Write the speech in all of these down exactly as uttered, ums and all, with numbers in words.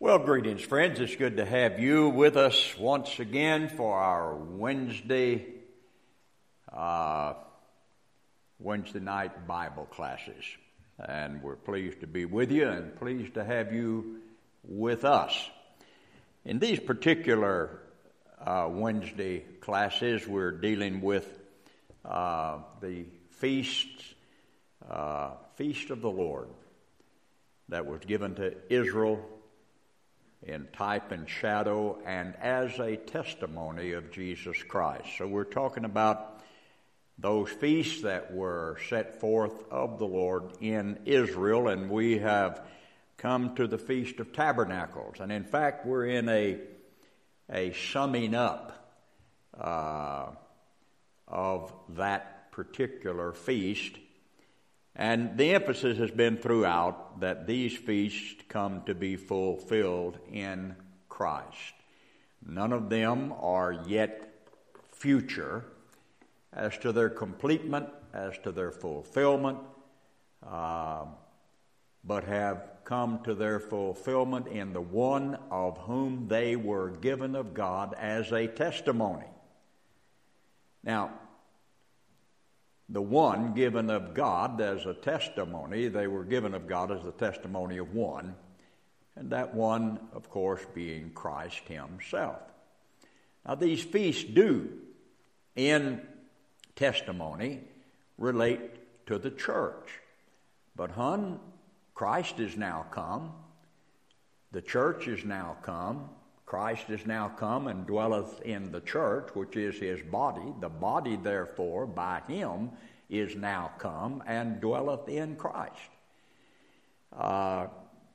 Well, greetings, friends. It's good to have you with us once again for our Wednesday uh, Wednesday night Bible classes. And we're pleased to be with you and pleased to have you with us. In these particular uh, Wednesday classes, we're dealing with uh, the feast, uh, Feast of the Lord that was given to Israel in type and shadow and as a testimony of Jesus Christ. So we're talking about those feasts that were set forth of the Lord in Israel, and we have come to the Feast of Tabernacles. And in fact, we're in a, a summing up uh, of that particular feast. And the emphasis has been throughout that these feasts come to be fulfilled in Christ. None of them are yet future as to their completement, as to their fulfillment, uh, but have come to their fulfillment in the one of whom they were given of God as a testimony. Now, the one given of God as a testimony, they were given of God as the testimony of one, and that one, of course, being Christ himself. Now, these feasts do, in testimony, relate to the church. But, hun, Christ is now come, the church is now come, Christ is now come and dwelleth in the church, which is his body. The body, therefore, by him is now come and dwelleth in Christ. Uh,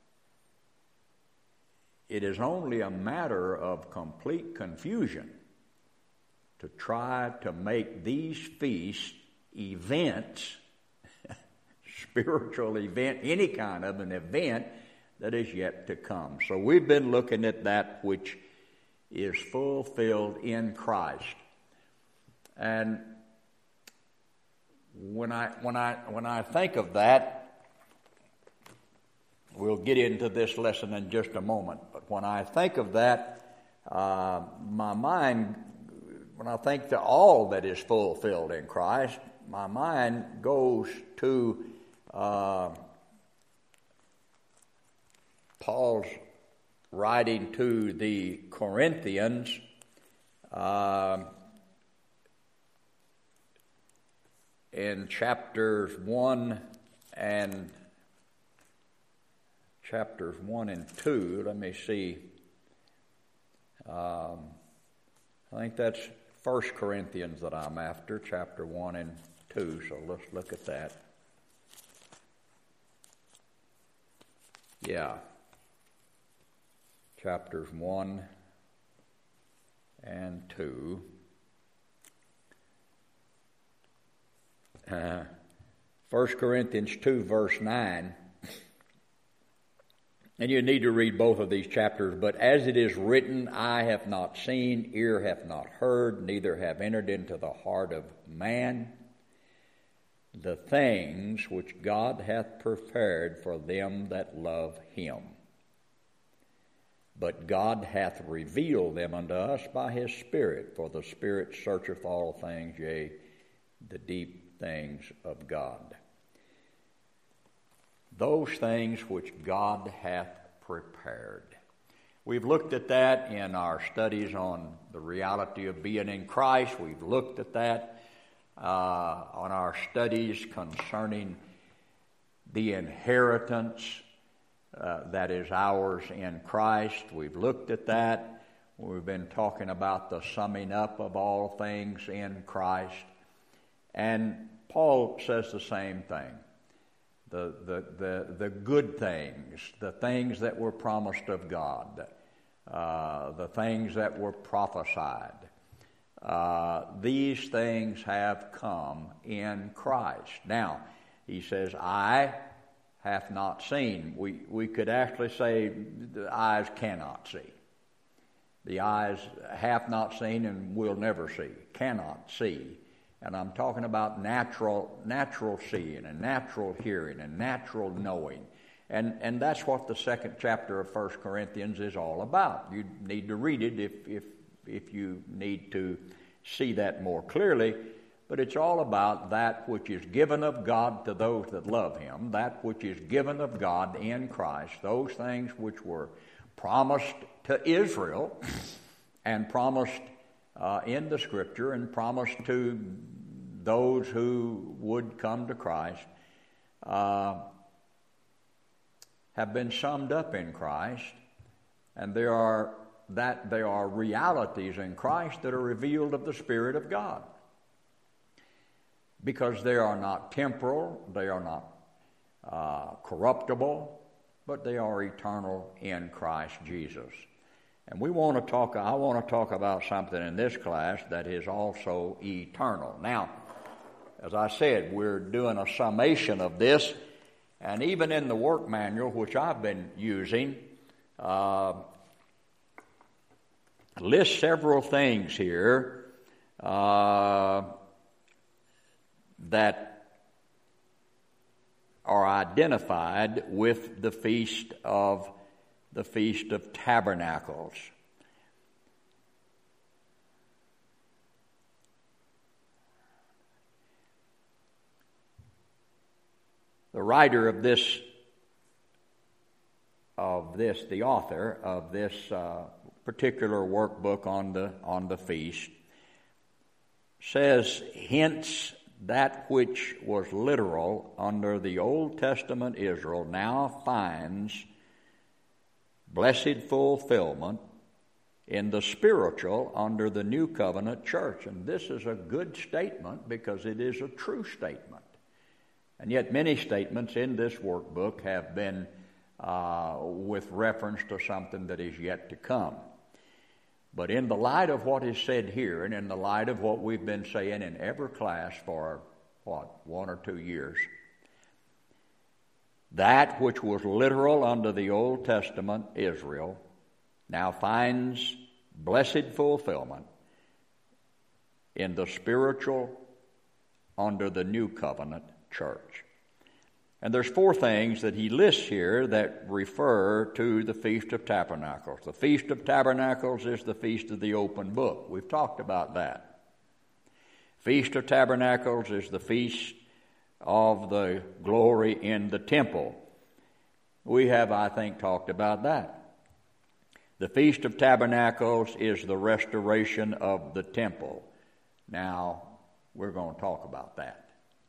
it is only a matter of complete confusion to try to make these feasts events, spiritual event, any kind of an event, that is yet to come. So we've been looking at that which is fulfilled in Christ. And when I when I when I think of that, we'll get into this lesson in just a moment. But when I think of that, uh, my mind, when I think to all that is fulfilled in Christ, my mind goes to uh, Paul's writing to the Corinthians uh, in chapters one and chapters one and two. Let me see. Um, I think that's First Corinthians that I'm after, chapter one and two. So let's look at that. Yeah. Chapters one and two. Uh, First Corinthians two, verse nine. And you need to read both of these chapters. But as it is written, eye hath not seen, ear hath not heard, neither have entered into the heart of man the things which God hath prepared for them that love him. But God hath revealed them unto us by his Spirit, for the Spirit searcheth all things, yea, the deep things of God. Those things which God hath prepared. We've looked at that in our studies on the reality of being in Christ. We've looked at that uh, on our studies concerning the inheritance Uh, that is ours in Christ. We've looked at that. We've been talking about the summing up of all things in Christ. And Paul says the same thing. The, the, the, the good things, the things that were promised of God, uh, the things that were prophesied, uh, these things have come in Christ. Now, he says, I hath not seen. We we could actually say the eyes cannot see. The eyes have not seen and will never see, cannot see. And I'm talking about natural natural seeing and natural hearing and natural knowing. And, and that's what the second chapter of First Corinthians is all about. You need to read it if, if, if you need to see that more clearly. But it's all about that which is given of God to those that love Him, that which is given of God in Christ, those things which were promised to Israel and promised uh, in the Scripture and promised to those who would come to Christ, uh, have been summed up in Christ, and there are that there are realities in Christ that are revealed of the Spirit of God. Because they are not temporal, they are not uh, corruptible, but they are eternal in Christ Jesus. And we want to talk, I want to talk about something in this class that is also eternal. Now, as I said, we're doing a summation of this, and even in the work manual, which I've been using, uh, lists several things here uh, that are identified with the feast of the Feast of Tabernacles. The writer of this, of this, the author of this uh, particular workbook on the on the feast, says, hence that which was literal under the Old Testament Israel now finds blessed fulfillment in the spiritual under the New Covenant church. And this is a good statement because it is a true statement. And yet many statements in this workbook have been uh, with reference to something that is yet to come. But in the light of what is said here, and in the light of what we've been saying in every class for, what, one or two years, that which was literal under the Old Testament Israel now finds blessed fulfillment in the spiritual under the New Covenant church. And there's four things that he lists here that refer to the Feast of Tabernacles. The Feast of Tabernacles is the Feast of the Open Book. We've talked about that. Feast of Tabernacles is the Feast of the glory in the temple. We have, I think, talked about that. The Feast of Tabernacles is the restoration of the temple. Now, we're going to talk about that.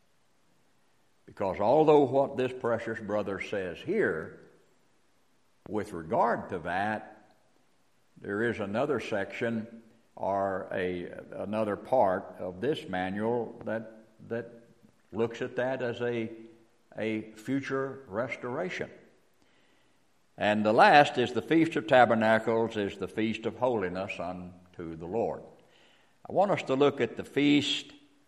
Because although what this precious brother says here, with regard to that, there is another section or a another part of this manual that that looks at that as a, a future restoration. And the last is the Feast of Tabernacles, is the Feast of Holiness unto the Lord. I want us to look at the Feast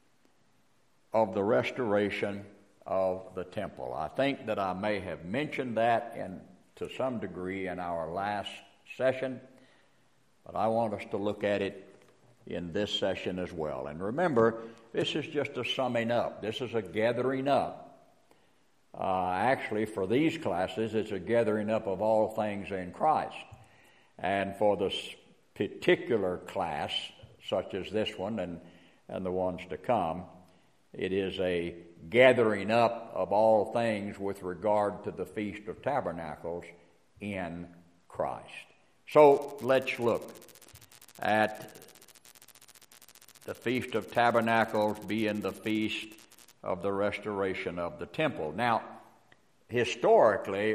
of the Restoration of the Temple. I think that I may have mentioned that in, to some degree in our last session, but I want us to look at it in this session as well. And remember, this is just a summing up. This is a gathering up. Uh, actually, for these classes, it's a gathering up of all things in Christ. And for this particular class, such as this one and, and the ones to come, it is a gathering up of all things with regard to the Feast of Tabernacles in Christ. So let's look at the Feast of Tabernacles being the Feast of the Restoration of the Temple. Now, historically,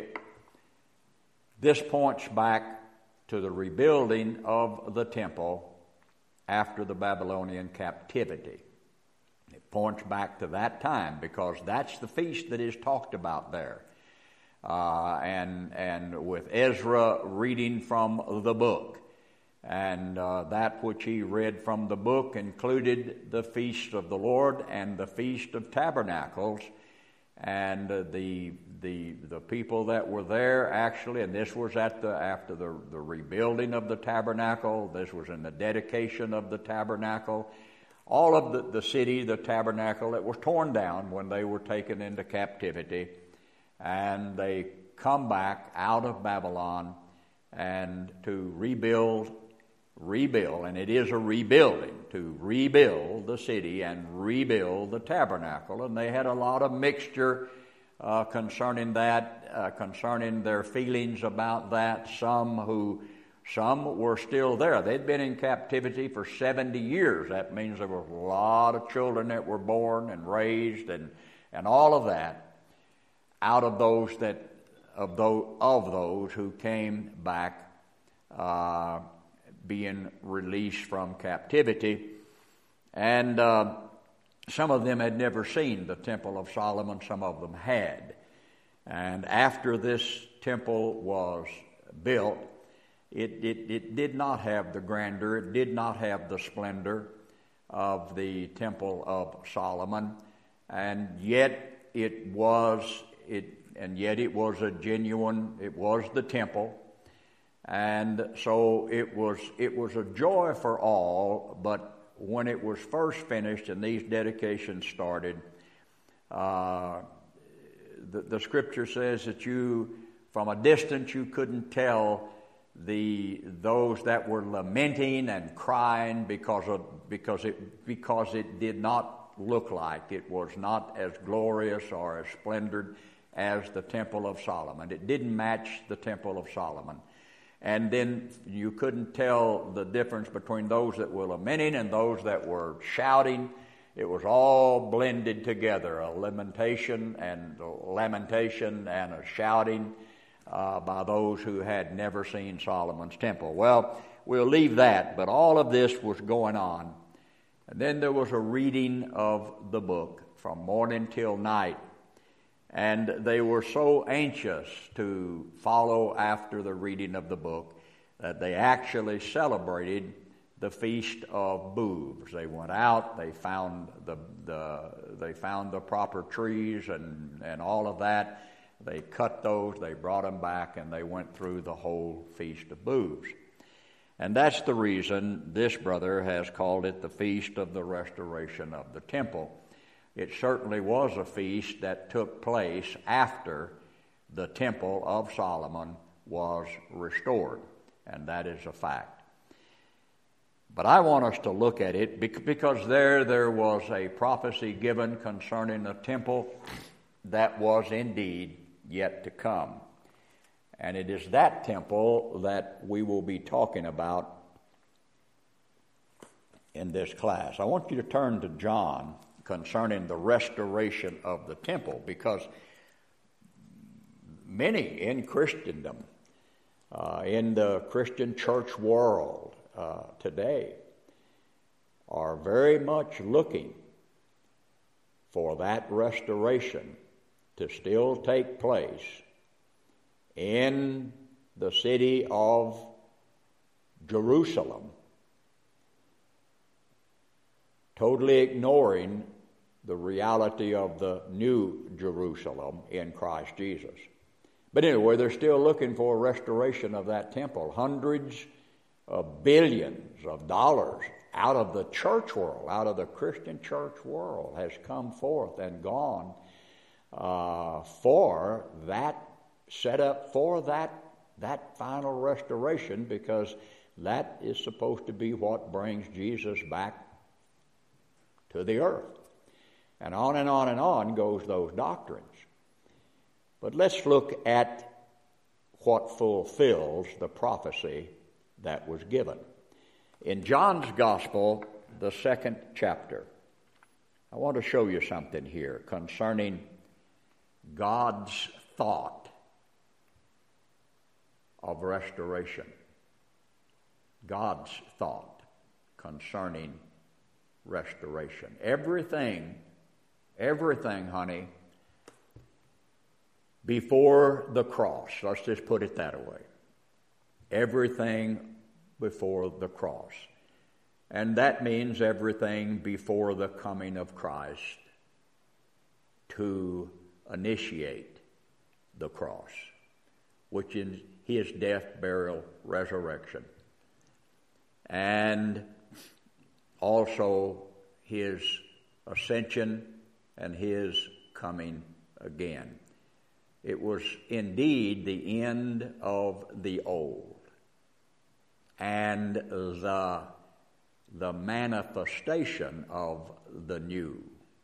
this points back to the rebuilding of the temple after the Babylonian captivity. It points back to that time because that's the feast that is talked about there. Uh, and, and with Ezra reading from the book. And uh, that which he read from the book included the Feast of the Lord and the Feast of Tabernacles. And uh, the the the people that were there actually, and this was at the after the, the rebuilding of the tabernacle, this was in the dedication of the tabernacle. All of the, the city, the tabernacle, it was torn down when they were taken into captivity. And they come back out of Babylon and to rebuild, rebuild, and it is a rebuilding, to rebuild the city and rebuild the tabernacle. And they had a lot of mixture uh, concerning that, uh, concerning their feelings about that. Some who, some were still there. They'd been in captivity for seventy years. That means there were a lot of children that were born and raised and, and all of that out of those that of those, of those who came back uh, being released from captivity. And uh, some of them had never seen the Temple of Solomon. Some of them had. And after this temple was built, it, it, it did not have the grandeur, it did not have the splendor of the Temple of Solomon. And yet it was, it, and yet it was a genuine, it was the temple. And so it was, it was a joy for all, but when it was first finished and these dedications started, uh, the, the scripture says that you, from a distance, you couldn't tell the those that were lamenting and crying because of because it because it did not look like, it was not as glorious or as splendid as the Temple of Solomon. It didn't match the Temple of Solomon. And then you couldn't tell the difference between those that were lamenting and those that were shouting. It was all blended together, a lamentation and a lamentation and a shouting uh, by those who had never seen Solomon's temple. Well, we'll leave that, but all of this was going on. And then there was a reading of the book from morning till night. And they were so anxious to follow after the reading of the book that they actually celebrated the Feast of Booths. They went out, they found the, the they found the proper trees and, and all of that. They cut those, they brought them back, and they went through the whole Feast of Booths. And that's the reason this brother has called it the Feast of the Restoration of the Temple. It certainly was a feast that took place after the Temple of Solomon was restored, and that is a fact. But I want us to look at it because there there was a prophecy given concerning the temple that was indeed yet to come. And it is that temple that we will be talking about in this class. I want you to turn to John concerning the restoration of the temple, because many in Christendom, uh, in the Christian church world uh, today, are very much looking for that restoration to still take place in the city of Jerusalem, totally ignoring the reality of the new Jerusalem in Christ Jesus. But anyway, they're still looking for a restoration of that temple. Hundreds of billions of dollars out of the church world, out of the Christian church world, has come forth and gone uh, for that, set up for that, that final restoration, because that is supposed to be what brings Jesus back to the earth. And on and on and on goes those doctrines. But let's look at what fulfills the prophecy that was given. In John's Gospel, the second chapter, I want to show you something here concerning God's thought of restoration. God's thought concerning restoration. Everything Everything, honey, before the cross. Let's just put it that way. Everything before the cross. And that means everything before the coming of Christ to initiate the cross, which is his death, burial, resurrection. And also his ascension and his coming again. it was indeed the end of the old and the, the manifestation of the new.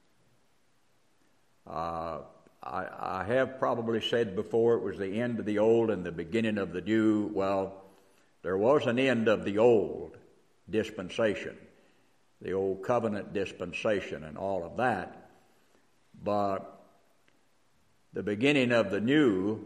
Uh, I, I have probably said before it was the end of the old and the beginning of the new. Well, there was an end of the old dispensation, the old covenant dispensation and all of that. But the beginning of the new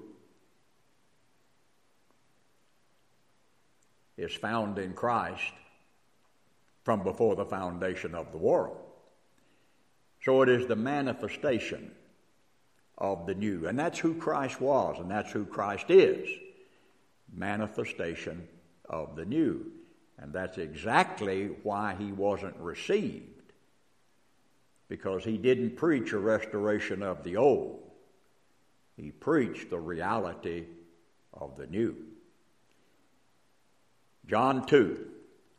is found in Christ from before the foundation of the world. So it is the manifestation of the new. And that's who Christ was, and that's who Christ is. Manifestation of the new. And that's exactly why he wasn't received. Because he didn't preach a restoration of the old. He preached the reality of the new. John two.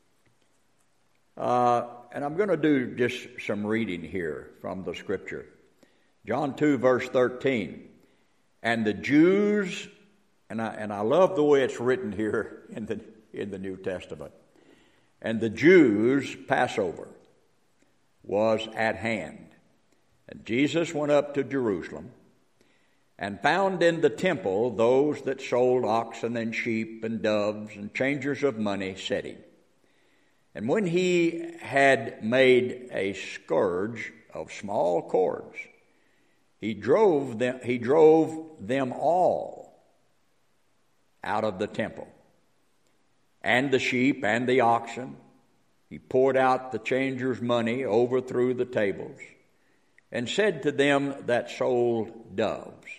Uh, and I'm going to do just some reading here from the Scripture. John two, verse thirteen. And the Jews, and I, and I love the way it's written here in the, in the New Testament. And the Jews' Passover was at hand. And Jesus went up to Jerusalem and found in the temple those that sold oxen and sheep and doves and changers of money sitting. And when he had made a scourge of small cords, he drove them, he drove them all out of the temple, and the sheep and the oxen. He poured out the changers' money, overthrew the tables, and said to them that sold doves,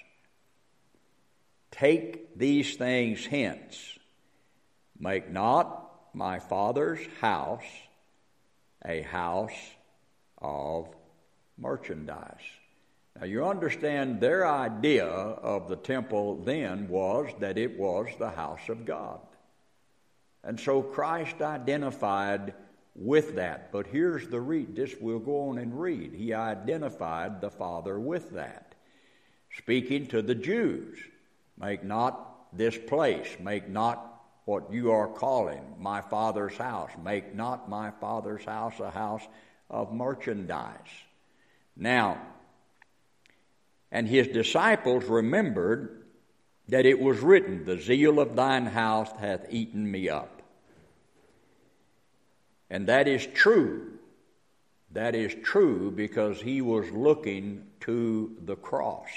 take these things hence, make not my Father's house a house of merchandise. Now you understand their idea of the temple then was that it was the house of God. And so Christ identified with that. But here's the read. This we'll go on and read. He identified the Father with that. Speaking to the Jews, make not this place, make not what you are calling my Father's house, make not my Father's house a house of merchandise. Now, and his disciples remembered that it was written, the zeal of thine house hath eaten me up. And that is true. That is true because he was looking to the cross.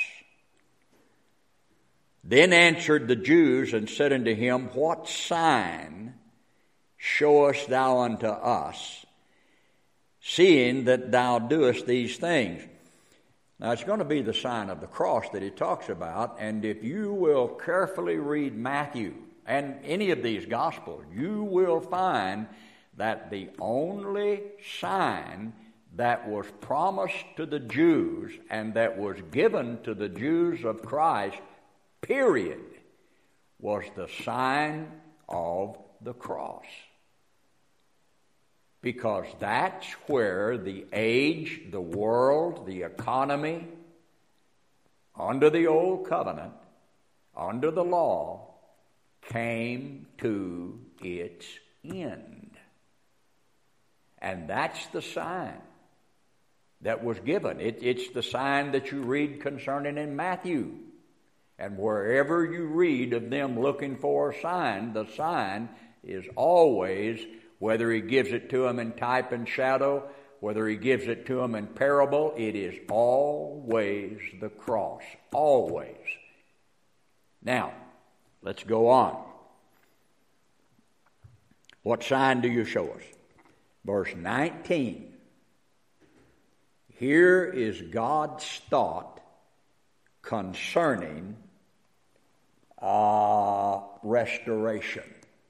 Then answered the Jews and said unto him, what sign showest thou unto us, seeing that thou doest these things? Now, it's going to be the sign of the cross that he talks about, and if you will carefully read Matthew and any of these Gospels, you will find that the only sign that was promised to the Jews and that was given to the Jews of Christ, period, was the sign of the cross. Because that's where the age, the world, the economy, under the old covenant, under the law, came to its end. And that's the sign that was given. It, it's the sign that you read concerning in Matthew. And wherever you read of them looking for a sign, the sign is always, whether he gives it to them in type and shadow, whether he gives it to them in parable, it is always the cross. Always. Now, let's go on. What sign do you show us? Verse nineteen. Here is God's thought concerning uh, restoration.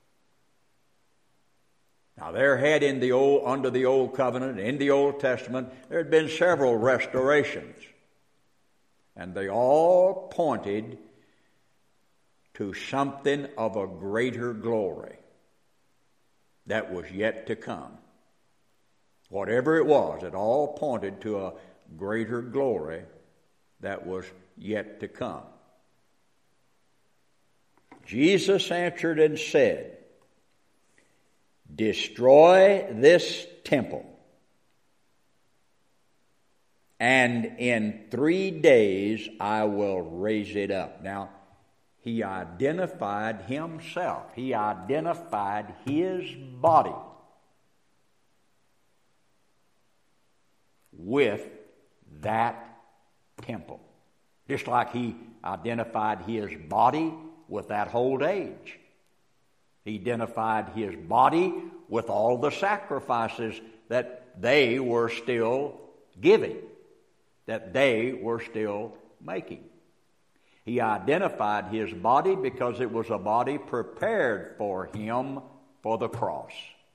Now, there had in the old, under the Old Covenant, in the Old Testament, there had been several restorations. And they all pointed to something of a greater glory that was yet to come. Whatever it was, it all pointed to a greater glory that was yet to come. Jesus answered and said, destroy this temple, and in three days I will raise it up. Now, he identified himself. He identified his body with that temple. Just like he identified his body with that old age. He identified his body with all the sacrifices that they were still giving, that they were still making. He identified his body because it was a body prepared for him for the cross.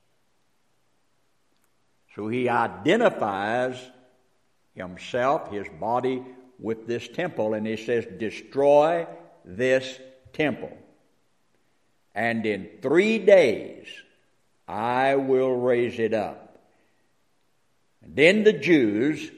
So he identifies himself, his body, with this temple, and he says, destroy this temple, and in three days I will raise it up. And then the Jews,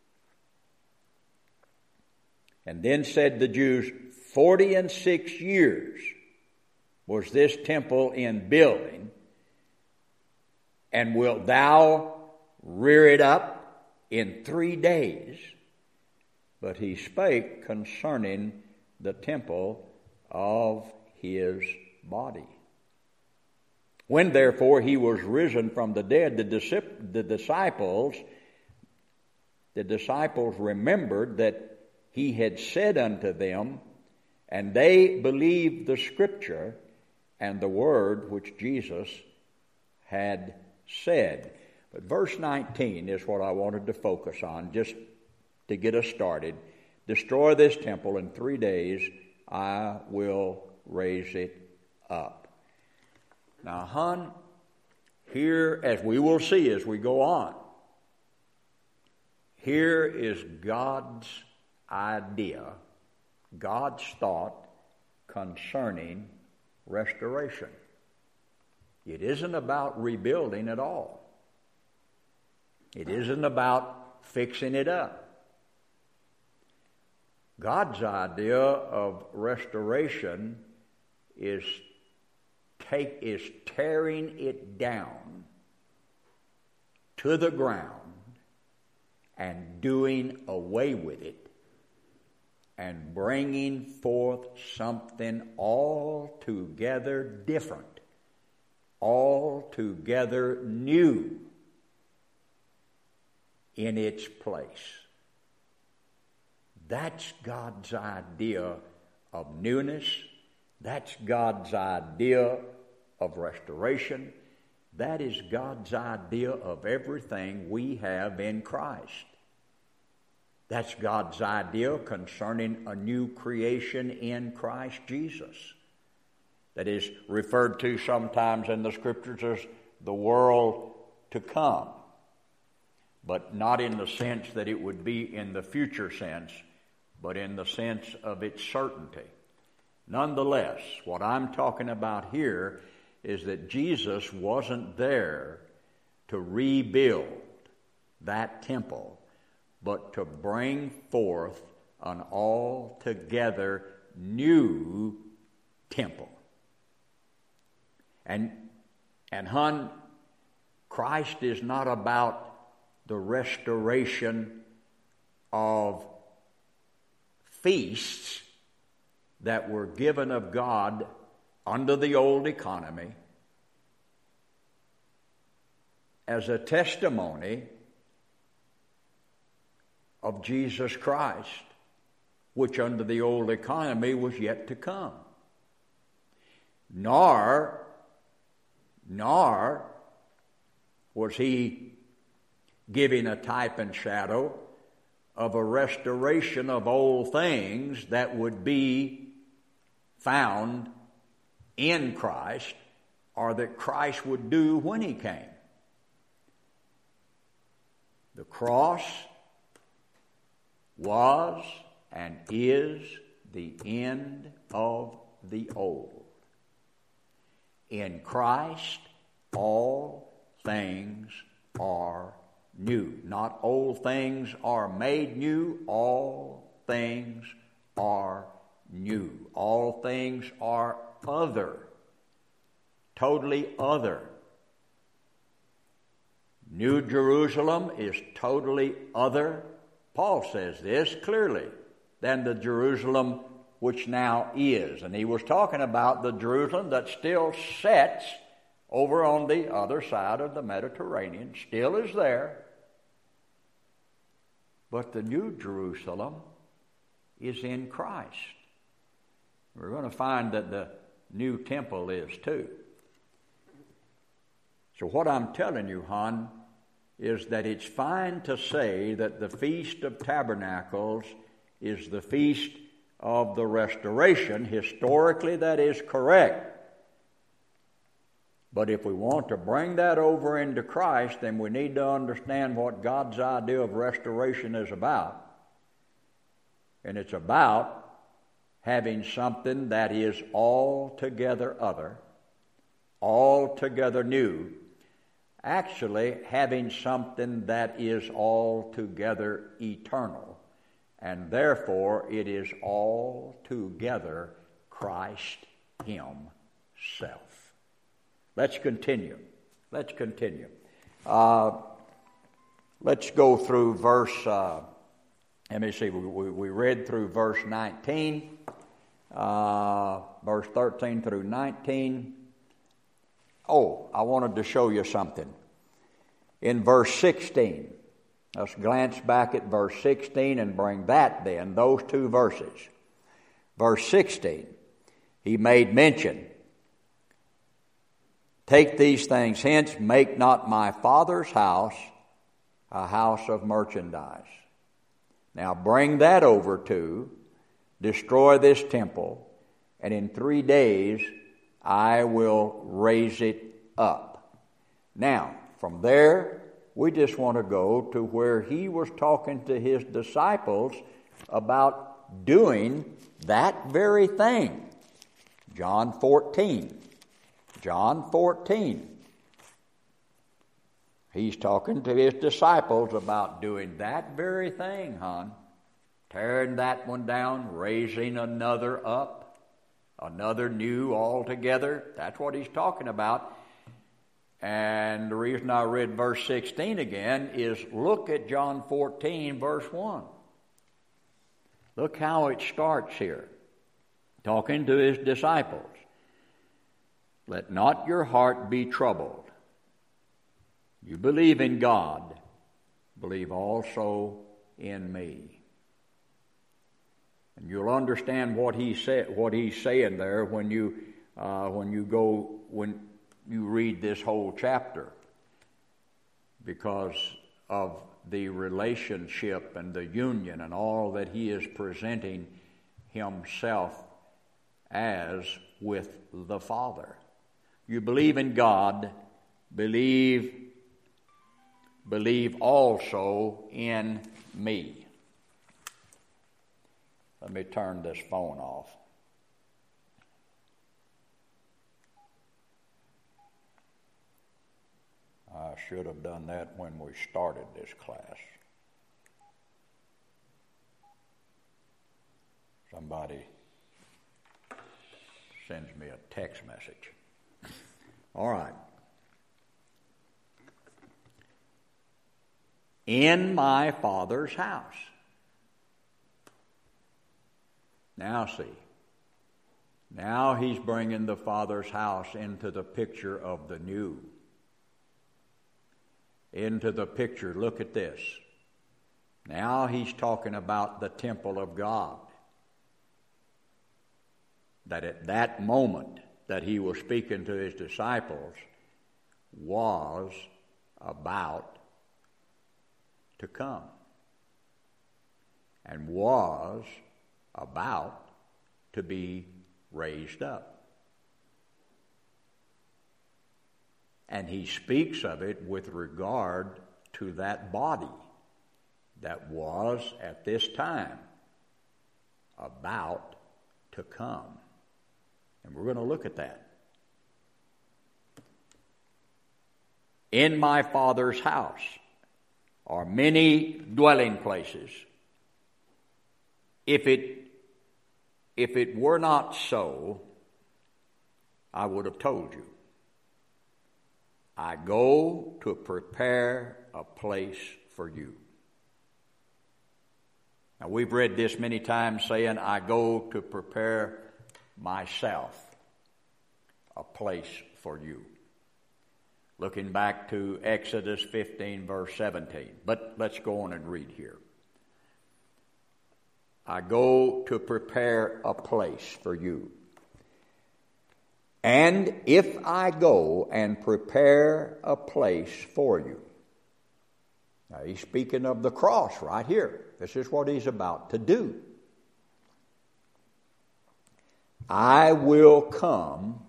and then said the Jews, forty and six years was this temple in building, and wilt thou rear it up in three days? But he spake concerning the temple of his body. When therefore he was risen from the dead, the disciples, the disciples remembered that he had said unto them, and they believed the scripture and the word which Jesus had said. But verse nineteen is what I wanted to focus on, just to get us started. Destroy this temple, in three days I will raise it up. Now, hon, here, as we will see as we go on, here is God's idea, God's thought concerning restoration. It isn't about rebuilding at all. It isn't about fixing it up. God's idea of restoration is take is tearing it down to the ground and doing away with it and bringing forth something altogether different, altogether new in its place. That's God's idea of newness. That's God's idea of restoration. That is God's idea of everything we have in Christ. That's God's idea concerning a new creation in Christ Jesus. That is referred to sometimes in the Scriptures as the world to come, but not in the sense that it would be in the future sense, but in the sense of its certainty. Nonetheless, what I'm talking about here is that Jesus wasn't there to rebuild that temple, but to bring forth an altogether new temple. And, and hon, Christ is not about the restoration of feasts that were given of God under the old economy as a testimony of Jesus Christ, which under the old economy was yet to come. Nor, nor was he giving a type and shadow of a restoration of old things that would be found in Christ, or that Christ would do when he came. The cross was and is the end of the old. In Christ, all things are new. Not old things are made new, all things are new. All things are other. Totally other. New Jerusalem is totally other. Paul says this clearly, than the Jerusalem which now is. And he was talking about the Jerusalem that still sits over on the other side of the Mediterranean, still is there. But the New Jerusalem is in Christ. We're going to find that the new temple is too. So what I'm telling you, hon, is that it's fine to say that the Feast of Tabernacles is the Feast of the Restoration. Historically, that is correct. But if we want to bring that over into Christ, then we need to understand what God's idea of restoration is about. And it's about having something that is altogether other, altogether new, actually having something that is altogether eternal, and therefore it is altogether Christ Himself. Let's continue. Let's continue. Uh, let's go through verse, uh, let me see, we, we read through verse nineteen, uh, verse thirteen through nineteen. Oh, I wanted to show you something. In verse sixteen, let's glance back at verse sixteen and bring that then, those two verses. Verse sixteen, he made mention, take these things hence, make not my Father's house a house of merchandise. Now bring that over to, destroy this temple, and in three days I will raise it up. Now, from there, we just want to go to where he was talking to his disciples about doing that very thing. John fourteen. John fourteen. He's talking to his disciples about doing that very thing, hon. Tearing that one down, raising another up, another new altogether. That's what he's talking about. And the reason I read verse sixteen again is look at John fourteen, verse one. Look how it starts here. Talking to his disciples. Let not your heart be troubled. You believe in God, believe also in me. And you'll understand what he said, what he's saying there when you uh, when you go when you read this whole chapter, because of the relationship and the union and all that he is presenting himself as with the Father. You believe in God, believe, believe also in me. Let me turn this phone off. I should have done that when we started this class. Somebody sends me a text message. All right. In my Father's house. Now see. Now he's bringing the Father's house into the picture of the new. Into the picture. Look at this. Now he's talking about the temple of God. That at that moment that he was speaking to his disciples was about to come and was about to be raised up. And he speaks of it with regard to that body that was at this time about to come. And we're going to look at that. In my Father's house are many dwelling places. If it, if it were not so, I would have told you. I go to prepare a place for you. Now, we've read this many times saying, I go to prepare myself a place for you. Looking back to Exodus fifteen, verse seventeen. But let's go on and read here. I go to prepare a place for you. And if I go and prepare a place for you. Now, he's speaking of the cross right here. This is what he's about to do. I will come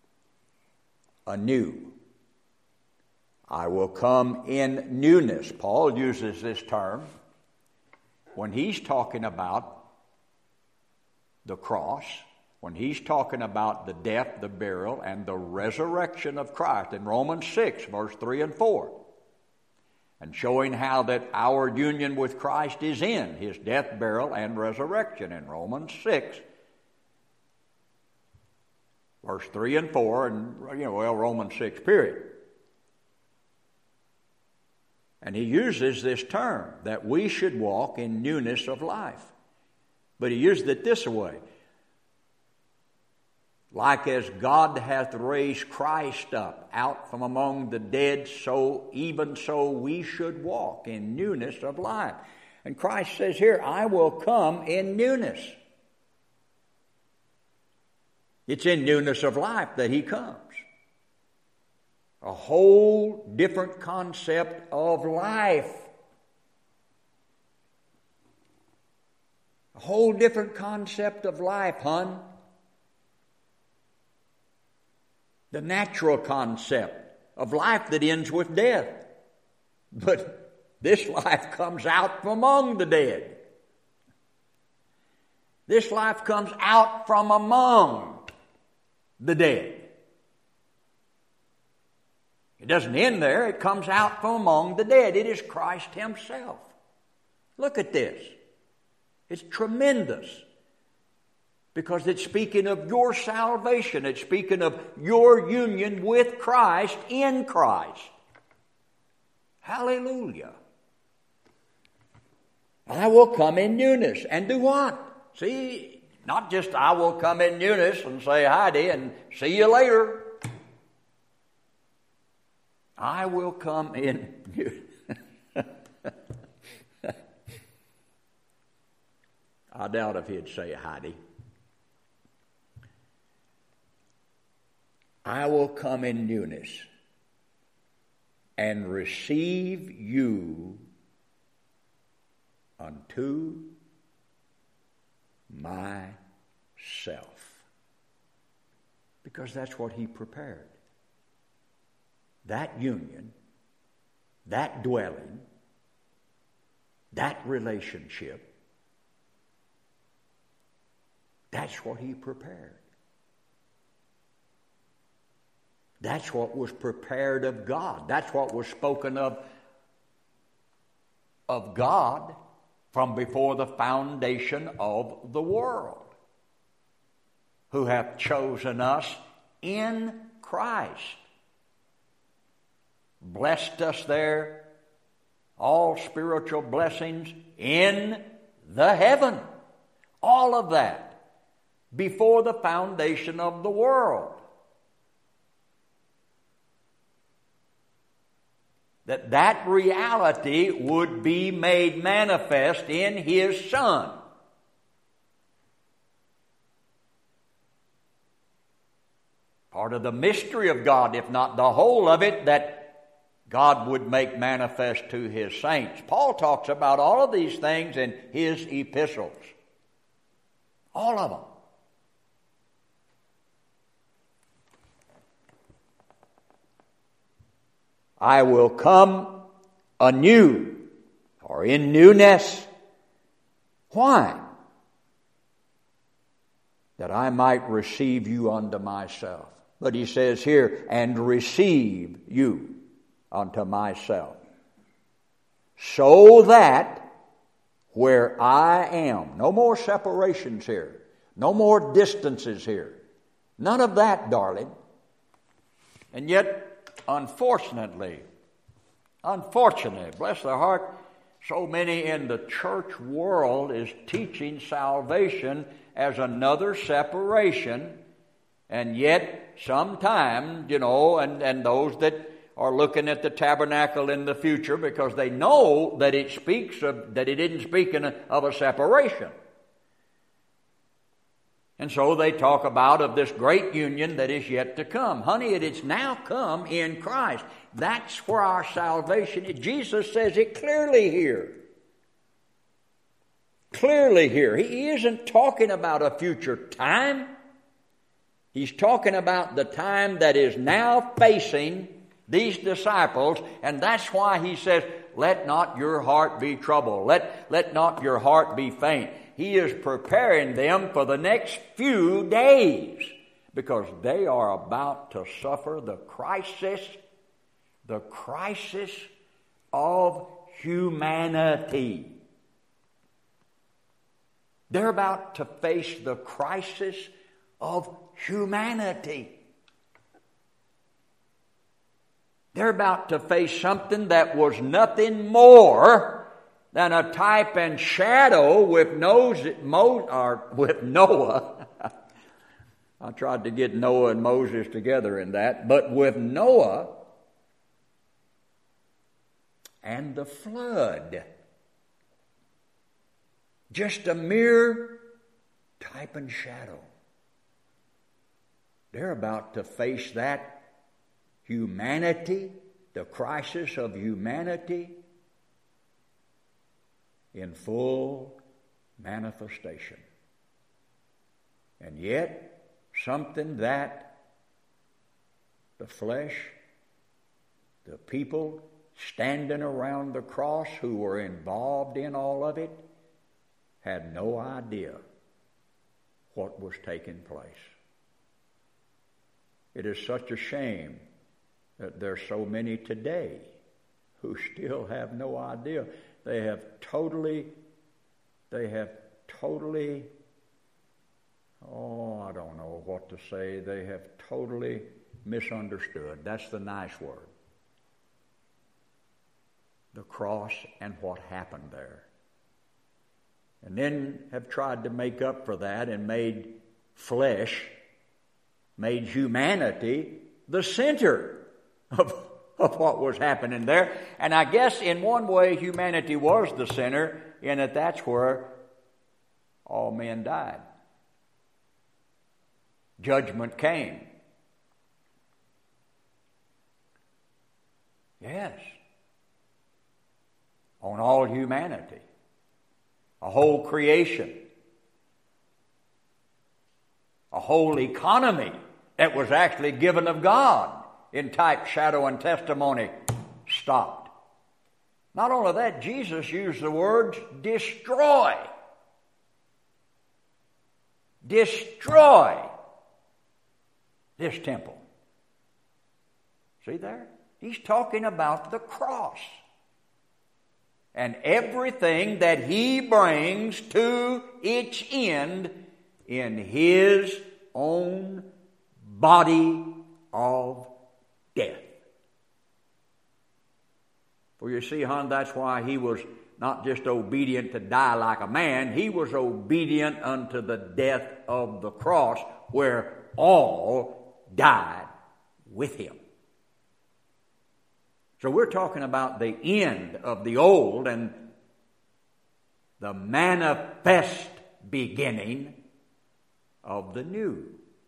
anew. I will come in newness. Paul uses this term when he's talking about the cross, when he's talking about the death, the burial, and the resurrection of Christ in Romans six, verse three and four. And showing how that our union with Christ is in his death, burial, and resurrection in Romans six, verse three and four, and, you know, well, Romans six, period. And he uses this term, that we should walk in newness of life. But he used it this way. Like as God hath raised Christ up out from among the dead, so even so we should walk in newness of life. And Christ says here, I will come in newness. It's in newness of life that he comes. A whole different concept of life. A whole different concept of life, hon. The natural concept of life that ends with death. But this life comes out from among the dead. This life comes out from among the dead. It doesn't end there. It comes out from among the dead. It is Christ himself. Look at this. It's tremendous. Because it's speaking of your salvation. It's speaking of your union with Christ in Christ. Hallelujah. I will come in newness. And do what? See, not just I will come in newness and say Heidi and see you later. I will come in newness. I doubt if he'd say Heidi. I will come in newness and receive you unto myself. Because that's what he prepared. That union, that dwelling, that relationship, that's what he prepared. That's what was prepared of God. That's what was spoken of of God from before the foundation of the world, who hath chosen us in Christ, blessed us there, all spiritual blessings in the heaven. All of that before the foundation of the world. That that reality would be made manifest in his Son. Part of the mystery of God, if not the whole of it, that God would make manifest to his saints. Paul talks about all of these things in his epistles. All of them. I will come anew, or in newness. Why? That I might receive you unto myself. But he says here, and receive you unto myself. So that where I am, no more separations here, no more distances here. None of that, darling. And yet, unfortunately, unfortunately, bless their heart, so many in the church world is teaching salvation as another separation, and yet sometimes, you know, and, and those that are looking at the tabernacle in the future because they know that it speaks of, that it didn't speak in a, of a separation. And so they talk about of this great union that is yet to come. Honey, it is now come in Christ. That's where our salvation is. Jesus says it clearly here. Clearly here. He isn't talking about a future time. He's talking about the time that is now facing these disciples, and that's why he says, let not your heart be troubled. Let, let not your heart be faint. He is preparing them for the next few days because they are about to suffer the crisis, the crisis of humanity. They're about to face the crisis of humanity. They're about to face something that was nothing more than a type and shadow with, Moses, or with Noah. I tried to get Noah and Moses together in that, but with Noah and the flood. Just a mere type and shadow. They're about to face that humanity, the crisis of humanity, in full manifestation. And yet, something that the flesh, the people standing around the cross who were involved in all of it, had no idea what was taking place. It is such a shame that there's so many today who still have no idea. They have totally, they have totally, oh, I don't know what to say. They have totally misunderstood. That's the nice word. The cross and what happened there. And then have tried to make up for that and made flesh, made humanity the center of, of what was happening there. And I guess in one way humanity was the center, in that that's where all men died. Judgment came. Yes. On all humanity. A whole creation. A whole economy that was actually given of God in type, shadow, and testimony stopped. Not only that, Jesus used the words destroy. Destroy this temple. See there? He's talking about the cross. And everything that he brings to its end in his own body of death. For you see, hon, that's why he was not just obedient to die like a man. He was obedient unto the death of the cross, where all died with him. So we're talking about the end of the old and the manifest beginning of the new.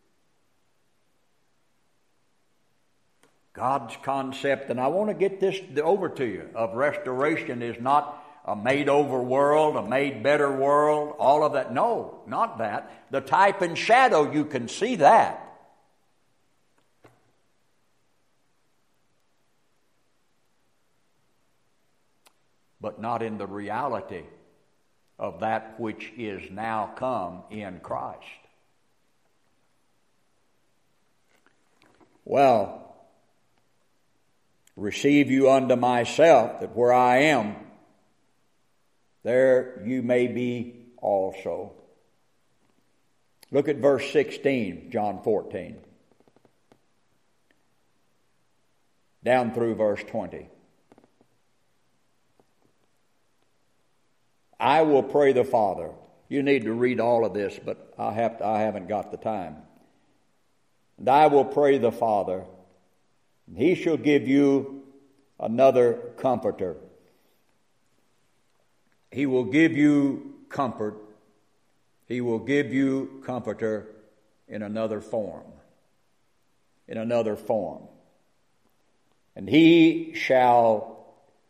God's concept, and I want to get this over to you, of restoration is not a made-over world, a made-better world, all of that. No, not that. The type and shadow, you can see that. But not in the reality of that which is now come in Christ. Well, receive you unto myself, that where I am, there you may be also. Look at verse sixteen, John fourteen. Down through verse twenty. I will pray the Father. You need to read all of this, but I have to, I haven't got the time. And I will pray the Father, and He shall give you another comforter. He will give you comfort. He will give you comforter in another form. In another form. And He shall,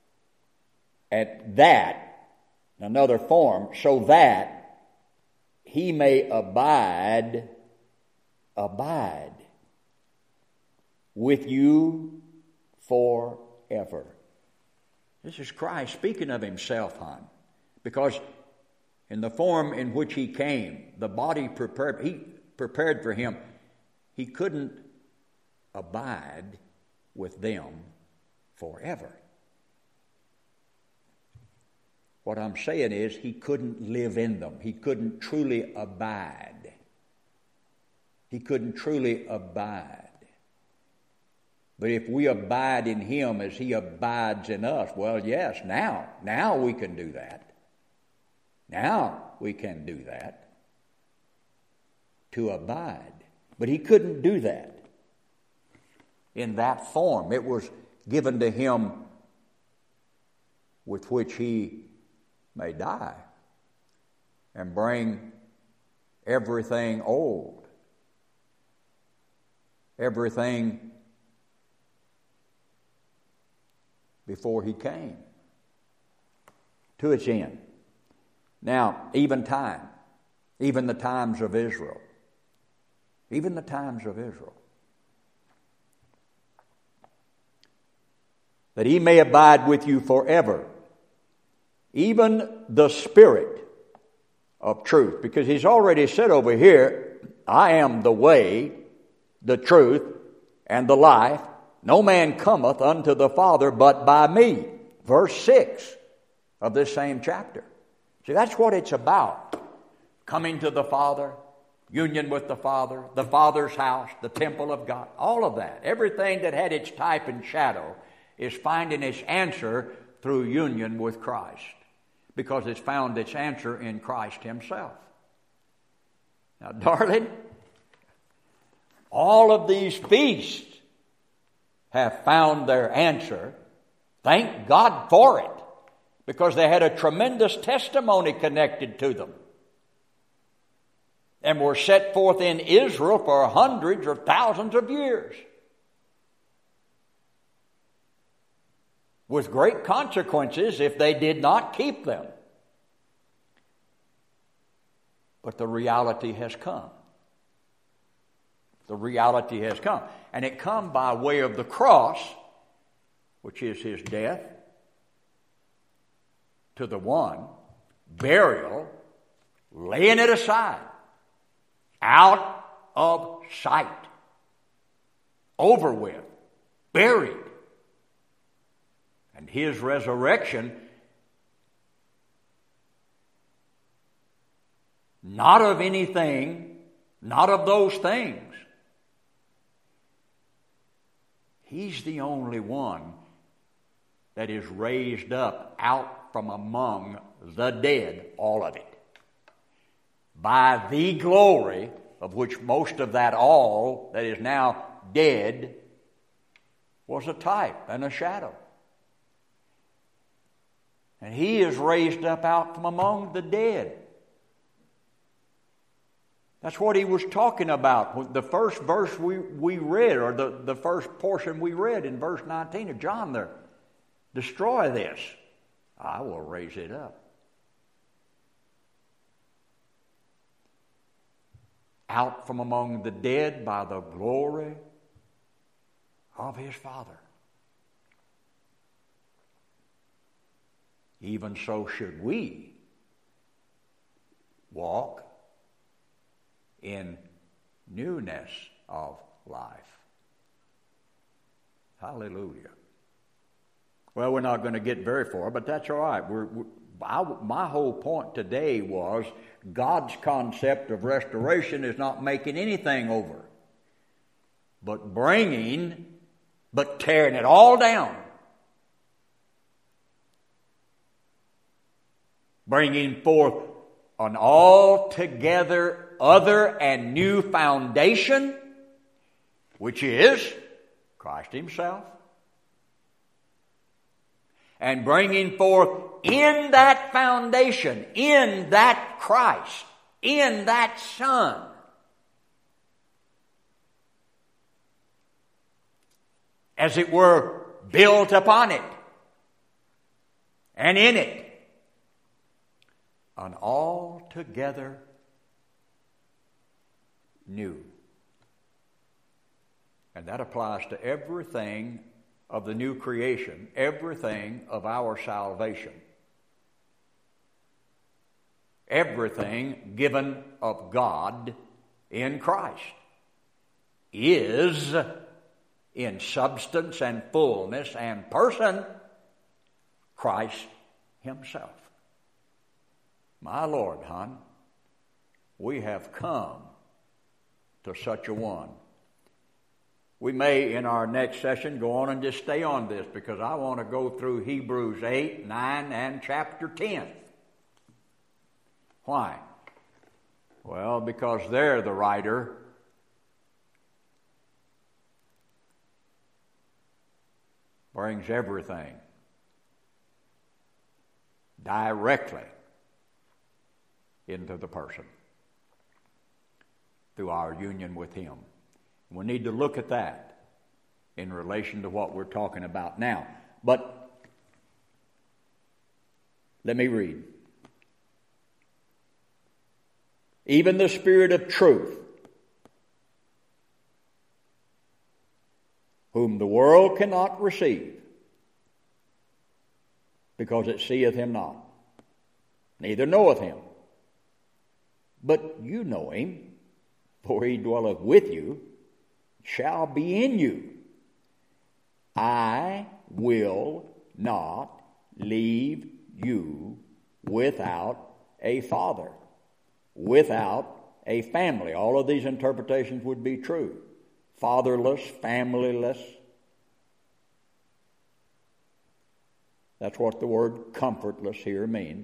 at that, another form, so that He may abide, abide with you forever. This is Christ speaking of Himself, hon. Because in the form in which He came, the body prepared, He prepared for Him, He couldn't abide with them forever. What I'm saying is He couldn't live in them. He couldn't truly abide. He couldn't truly abide. But if we abide in Him as He abides in us, well, yes, now, now we can do that. Now we can do that. To abide. But He couldn't do that in that form. It was given to Him with which He may die and bring everything old, everything before He came to its end. Now, even time, even the times of Israel, even the times of Israel, that He may abide with you forever, even the Spirit of truth. Because He's already said over here, I am the way, the truth, and the life. No man cometh unto the Father but by me. Verse six of this same chapter. See, that's what it's about. Coming to the Father, union with the Father, the Father's house, the temple of God, all of that. Everything that had its type and shadow is finding its answer through union with Christ, because it's found its answer in Christ Himself. Now, darling, all of these feasts have found their answer. Thank God for it, because they had a tremendous testimony connected to them and were set forth in Israel for hundreds or thousands of years, with great consequences if they did not keep them. But the reality has come. The reality has come. And it come by way of the cross, which is His death, to the one, burial, laying it aside, out of sight, over with, buried. And His resurrection, not of anything, not of those things. He's the only one that is raised up out from among the dead, all of it, by the glory of which most of that all that is now dead was a type and a shadow. And He is raised up out from among the dead. That's what He was talking about. The first verse we, we read, or the, the first portion we read in verse nineteen of John there. Destroy this. I will raise it up. Out from among the dead by the glory of His Father. Even so should we walk in newness of life. Hallelujah. Well, we're not going to get very far, but that's all right. We're, we're, I, my whole point today was God's concept of restoration is not making anything over, but bringing, but tearing it all down. Bringing forth an altogether other and new foundation, which is Christ Himself. And bringing forth in that foundation, in that Christ, in that Son, as it were, built upon it, and in it, an altogether new. And that applies to everything of the new creation, everything of our salvation. Everything given of God in Christ is in substance and fullness and person Christ Himself. My Lord, hon, we have come to such a one. We may, in our next session, go on and just stay on this because I want to go through Hebrews eight, nine, and chapter ten. Why? Well, because there the writer brings everything directly into the person through our union with Him. We need to look at that in relation to what we're talking about now. But let me read. Even the Spirit of truth, whom the world cannot receive, because it seeth Him not, neither knoweth Him. But you know Him, for He dwelleth with you, shall be in you. I will not leave you without a father, without a family. All of these interpretations would be true. Fatherless, familyless. That's what the word comfortless here means.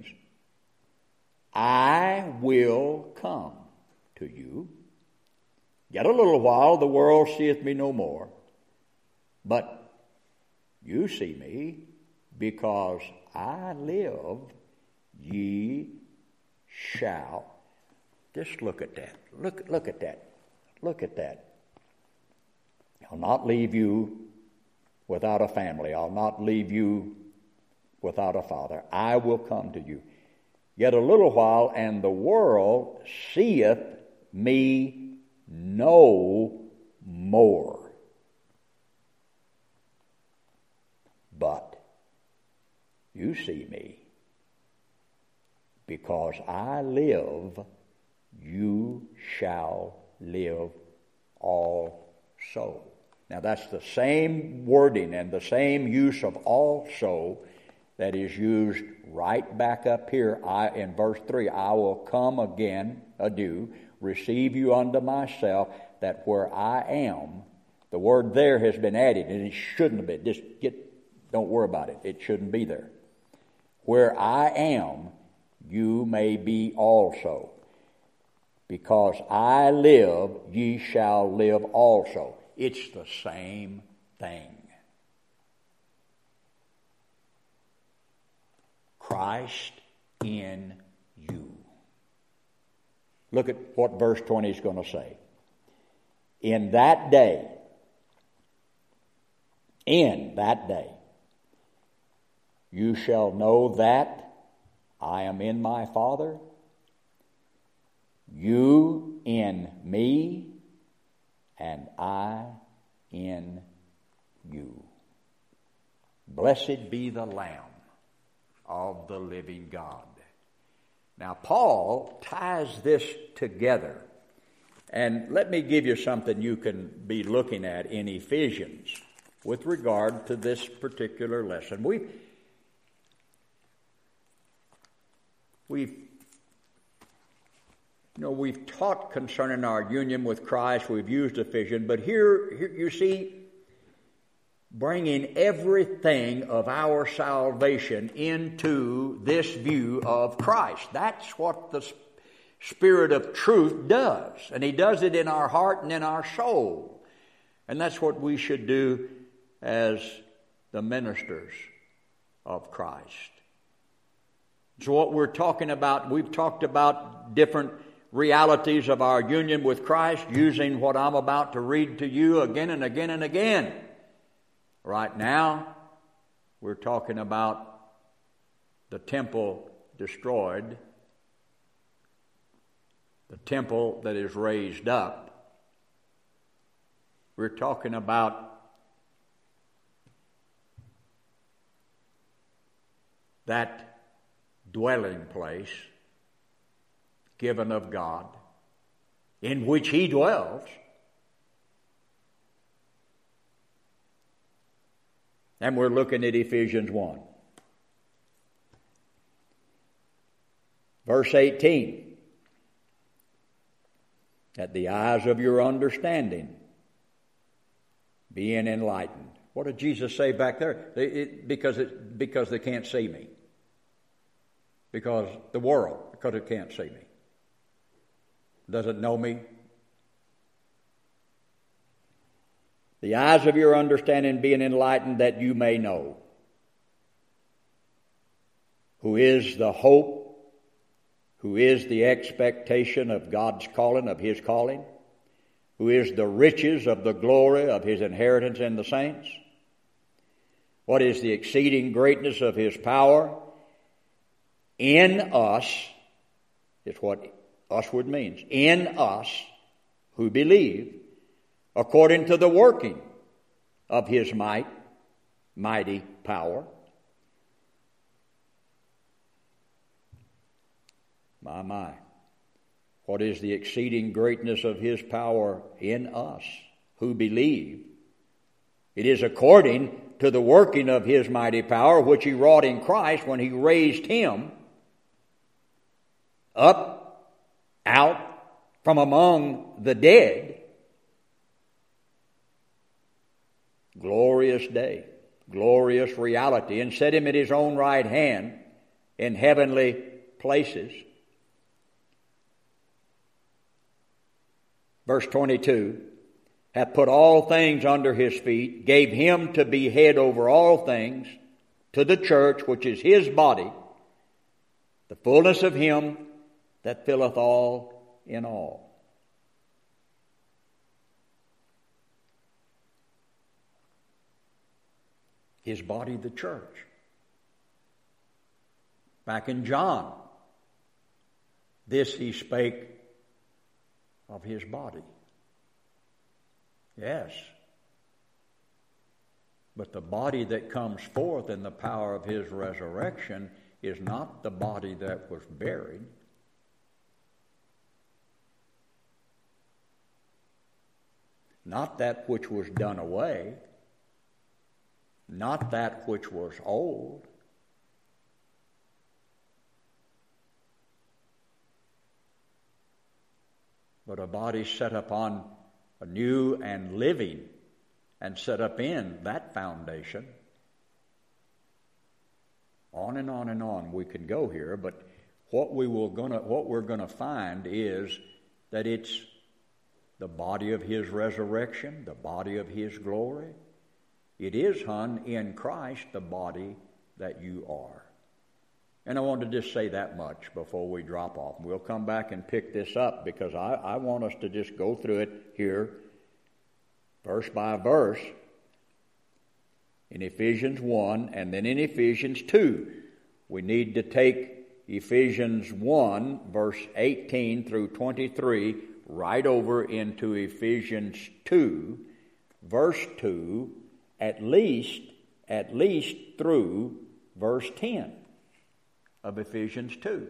I will come to you. Yet a little while the world seeth me no more. But you see me, because I live, ye shall. Just look at that. Look, look at that. Look at that. I'll not leave you without a family. I'll not leave you without a father. I will come to you. Yet a little while, and the world seeth me no more. But you see me. Because I live, you shall live also. Now that's the same wording and the same use of also that is used right back up here I, in verse three. I will come again, adieu, receive you unto myself, that where I am, the word there has been added, and it shouldn't have been. Just get, don't worry about it. It shouldn't be there. Where I am, you may be also. Because I live, ye shall live also. It's the same thing. Christ in you. Look at what verse twenty is going to say. In that day, in that day, you shall know that I am in my Father, you in me, and I in you. Blessed be the Lamb of the living God. Now, Paul ties this together. And let me give you something you can be looking at in Ephesians with regard to this particular lesson. We we've, you know, we've taught concerning our union with Christ. We've used Ephesians, but here, here you see, bringing everything of our salvation into this view of Christ. That's what the Spirit of truth does. And He does it in our heart and in our soul. And that's what we should do as the ministers of Christ. So what we're talking about, we've talked about different realities of our union with Christ using what I'm about to read to you again and again and again. Right now, we're talking about the temple destroyed, the temple that is raised up. We're talking about that dwelling place given of God in which He dwells. And we're looking at Ephesians one. Verse eighteen. That the eyes of your understanding being enlightened. What did Jesus say back there? It, it, because, it, because they can't see me. Because the world, because it can't see me. Doesn't know me. The eyes of your understanding being enlightened, that you may know who is the hope, who is the expectation of God's calling, of His calling, who is the riches of the glory of His inheritance in the saints, what is the exceeding greatness of His power in us, is what usward means, in us who believe, according to the working of His might, mighty power. My, my. What is the exceeding greatness of His power in us who believe? It is according to the working of His mighty power, which He wrought in Christ when He raised Him up, out from among the dead. Glorious day, glorious reality, and set Him at His own right hand in heavenly places. Verse twenty-two, hath put all things under His feet, gave Him to be head over all things, to the church, which is His body, the fullness of Him that filleth all in all. His body, the church. Back in John, this He spake of His body. Yes. But the body that comes forth in the power of His resurrection is not the body that was buried. Not that which was done away. Not that which was old. But a body set upon a new and living and set up in that foundation. On and on and on we could go here, but what we will gonna what we're gonna find is that it's the body of His resurrection, the body of His glory. It is, hon, in Christ, the body that you are. And I want to just say that much before we drop off. We'll come back and pick this up because I, I want us to just go through it here, verse by verse, in Ephesians one and then in Ephesians two. We need to take Ephesians one, verse eighteen through twenty-three, right over into Ephesians two, verse two, at least, at least through verse ten of Ephesians two.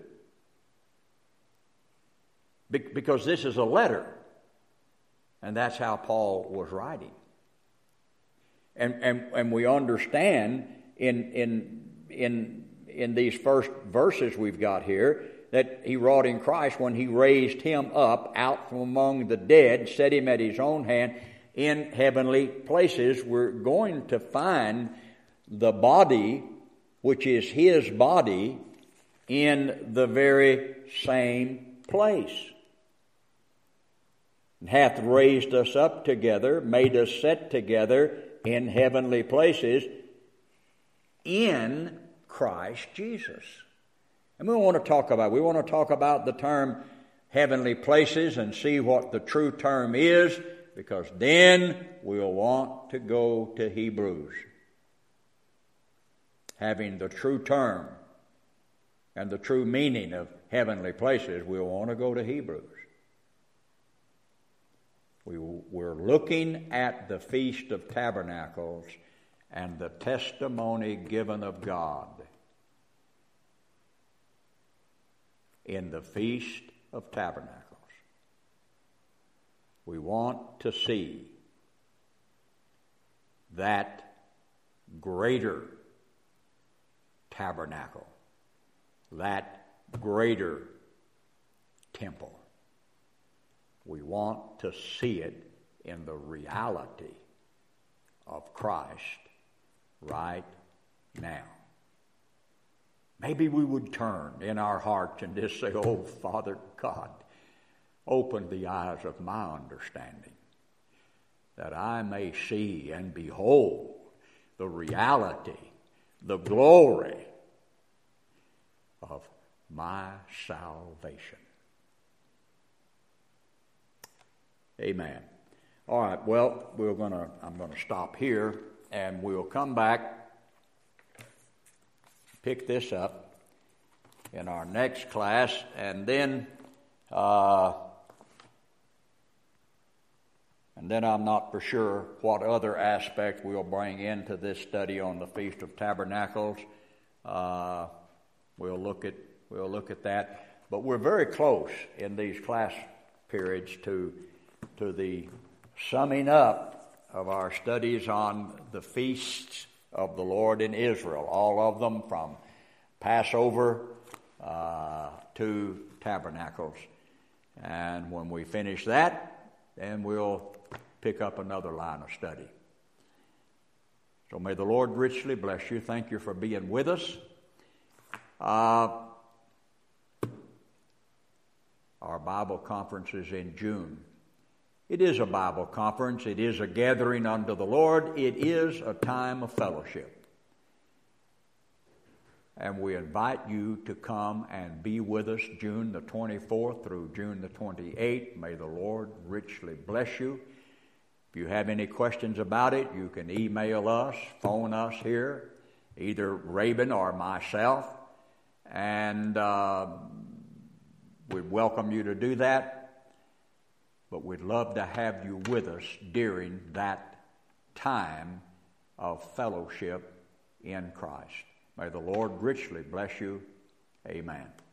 Be- because this is a letter, and that's how Paul was writing. And and, and we understand in in in in these first verses we've got here that he wrought in Christ when he raised him up out from among the dead, set him at his own hand in heavenly places. We're going to find the body, which is his body, in the very same place. And hath raised us up together, made us sit together in heavenly places in Christ Jesus. And we want to talk about, we want to talk about the term heavenly places and see what the true term is, because then we'll want to go to Hebrews. Having the true term and the true meaning of heavenly places, we'll want to go to Hebrews. We, we're looking at the Feast of Tabernacles and the testimony given of God in the Feast of Tabernacles. We want to see that greater tabernacle, that greater temple. We want to see it in the reality of Christ right now. Maybe we would turn in our hearts and just say, "Oh, Father God, open the eyes of my understanding, that I may see and behold the reality, the glory of my salvation." Amen. All right, well, we're gonna I'm gonna stop here, and we'll come back, pick this up in our next class, and then uh, and then I'm not for sure what other aspect we'll bring into this study on the Feast of Tabernacles. Uh, we'll look at we'll look at that, but we're very close in these class periods to to the summing up of our studies on the feasts of the Lord in Israel, all of them from Passover uh, to Tabernacles. And when we finish that, then we'll pick up another line of study. So may the Lord richly bless you. Thank you for being with us. Uh, our Bible conference is in June. It is a Bible conference. It is a gathering unto the Lord. It is a time of fellowship. And we invite you to come and be with us June the twenty-fourth through June the twenty-eighth. May the Lord richly bless you. If you have any questions about it, you can email us, phone us here, either Rabin or myself, and uh, we'd welcome you to do that. But we'd love to have you with us during that time of fellowship in Christ. May the Lord richly bless you. Amen.